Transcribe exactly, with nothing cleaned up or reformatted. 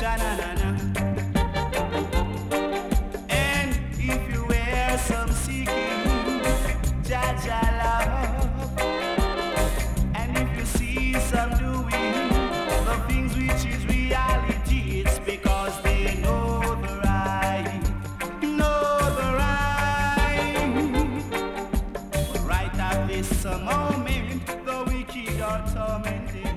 Sha-na-na-na. And if you wear some seeking, Jah-Jah love. And if you see some doing the things which is reality, it's because they know the right, know the right. But right at this moment, the wicked are tormenting.